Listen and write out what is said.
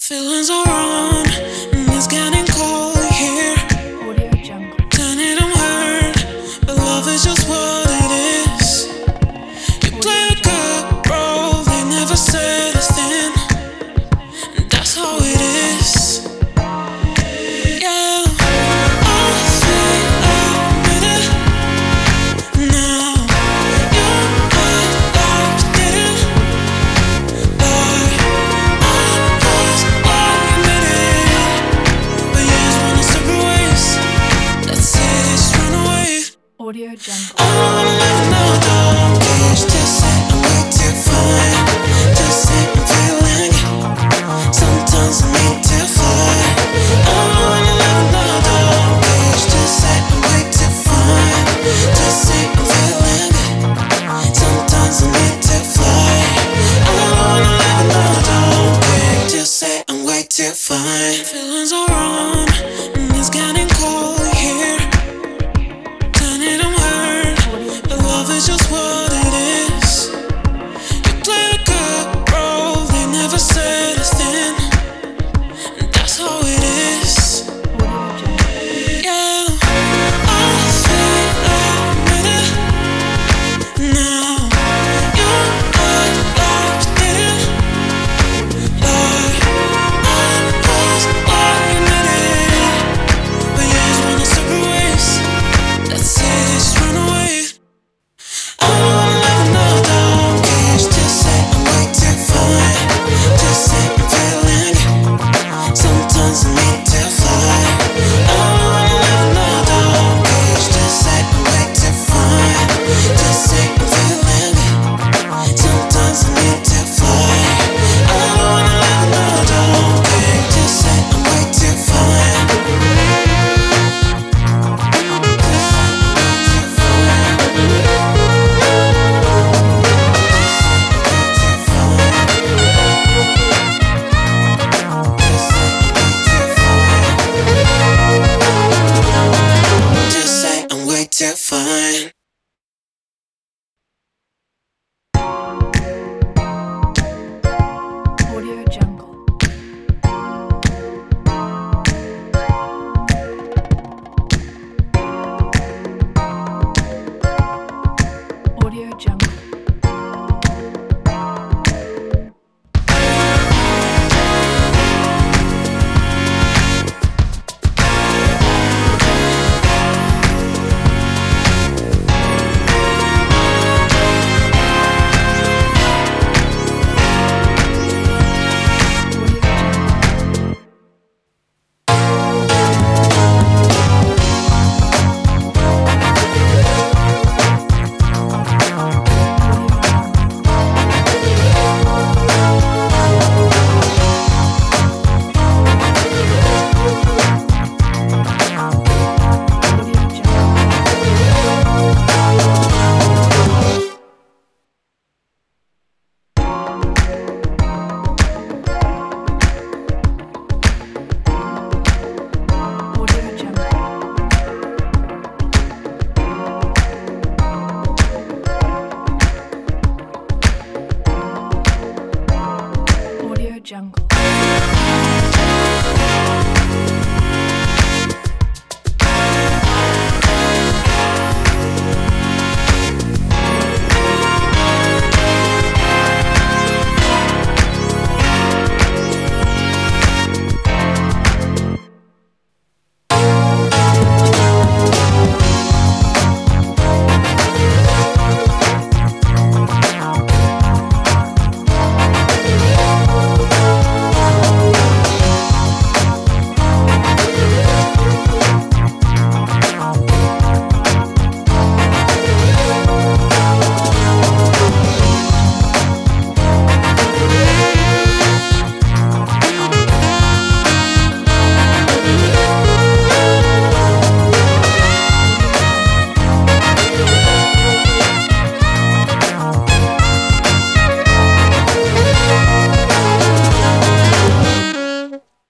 Feelings are wrong, and it's getting cold here. Audio Jungle. Done it, I'm hurt, but love is just what it is. You play a good role, they never said a thing, and that's how it is. Yeah, I feel I'm with it now. You act like you didn't, like I was admitted, but you just wanna separate ways. That's it, just run away. Audio Jungle. I don't wanna live in no dark cage. Just say I'm way too fine. Just say I'm feeling. Sometimes I need to fly. I don't wanna live in no dark cage. Just say I'm way too fine. Just say I'm feeling. Sometimes I need to fly. I don't wanna live in no dark cage. Just say I'm way too fine. Feelings are wrong.